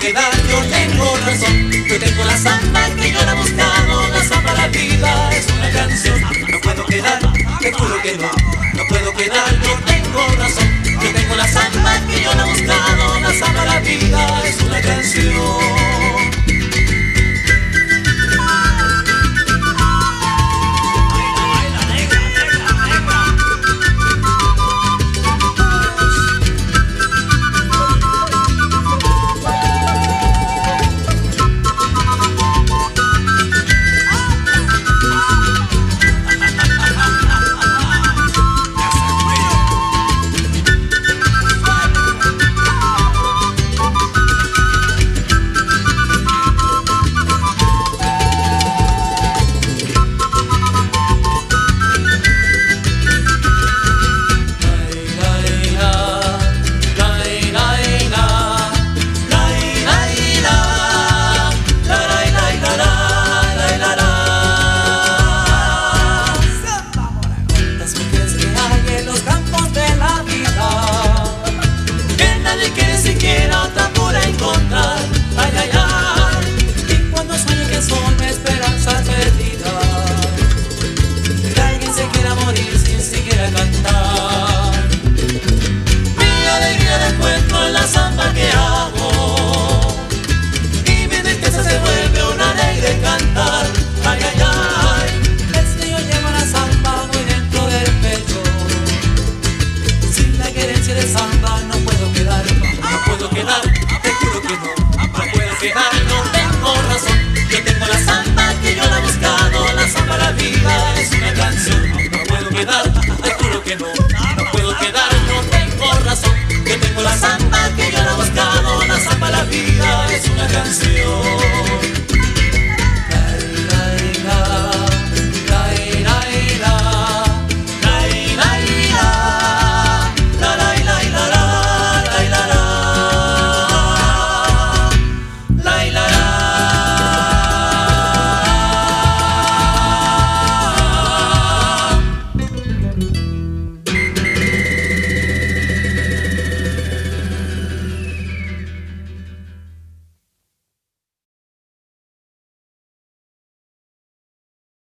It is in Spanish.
quedar, yo tengo razón. Yo tengo la samba que yo la he buscado, la samba la vida es una canción. No puedo quedar, te juro que no. No puedo quedar, yo tengo razón. Yo tengo la samba que yo la he buscado, la samba la vida es una canción. La samba que yo la he buscado, la samba la vida es una canción.